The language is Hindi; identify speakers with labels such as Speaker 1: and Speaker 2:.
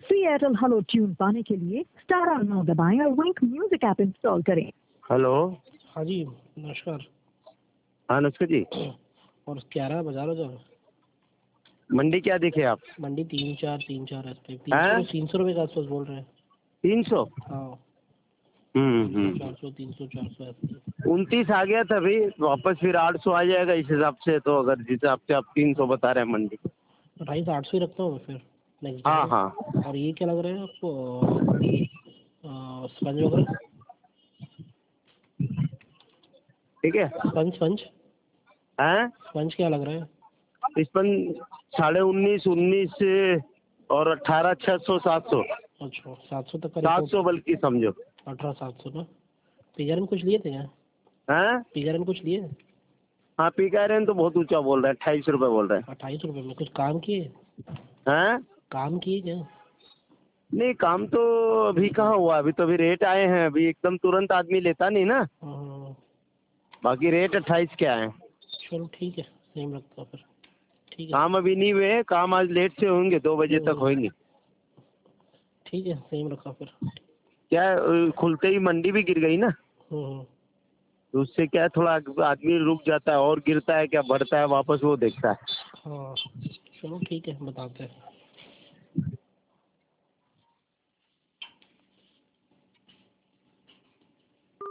Speaker 1: फ्री एयरटेल हेलो ट्यून पाने के लिए स्टार 9 दबाएं और विंक म्यूजिक ऐप इंस्टॉल करें।
Speaker 2: हेलो।
Speaker 3: हाँ जी नमस्कार।
Speaker 2: हाँ नमस्कार जी।
Speaker 3: और क्या रहा बाजार उधर?
Speaker 2: मंडी क्या देखे आप?
Speaker 3: मंडी 3-4 ऐसे 300 रुपये के आसपास बोल रहे हैं।
Speaker 2: 300?
Speaker 3: हाँ
Speaker 2: 300
Speaker 3: 400 300 400 ऐसे।
Speaker 2: 29 आ गया था अभी, वापस फिर 800 आ जाएगा इस हिसाब से। तो अगर जिस हिसाब से आप 300 बता रहे हैं मंडी,
Speaker 3: 250-800 ही रखता हूँ मैं फिर नेक्स्ट
Speaker 2: हाँ
Speaker 3: डे।
Speaker 2: हाँ
Speaker 3: और ये क्या लग रहा है आपको स्पंज वगैरह?
Speaker 2: ठीक है।
Speaker 3: स्पंज
Speaker 2: हैं
Speaker 3: स्पंज क्या लग रहा है?
Speaker 2: इस पर 19.5 19 और 18 600 700
Speaker 3: अच्छा 700 तक का
Speaker 2: 700 बल्कि समझो।
Speaker 3: 18-700 ना। पिज़्ज़ा में कुछ लिए थे क्या?
Speaker 2: हैं?
Speaker 3: पिज़्ज़ा में कुछ लिए?
Speaker 2: हाँ पी का रेन तो बहुत ऊंचा बोल रहा है, 28 रुपये बोल रहा
Speaker 3: 28 रुपये में कुछ काम किए?
Speaker 2: है। हैं?
Speaker 3: काम किए क्या?
Speaker 2: नहीं काम तो अभी कहाँ हुआ, अभी तो अभी रेट आए हैं, अभी एकदम तुरंत आदमी लेता नहीं ना।
Speaker 3: हाँ,
Speaker 2: बाकी रेट 28 क्या है।
Speaker 3: चलो ठीक है सेम रखता हूँ फिर। ठीक है।
Speaker 2: काम अभी नहीं हुए, काम आज लेट से होंगे, 2 बजे तक होंगे।
Speaker 3: ठीक है सेम रखा फिर।
Speaker 2: क्या खुलते ही मंडी भी गिर गई ना,
Speaker 3: हम्म।
Speaker 2: तो उससे क्या है, थोड़ा आदमी रुक जाता है और गिरता है क्या बढ़ता है वापस वो देखता है।
Speaker 3: हाँ चलो ठीक है बताते हैं।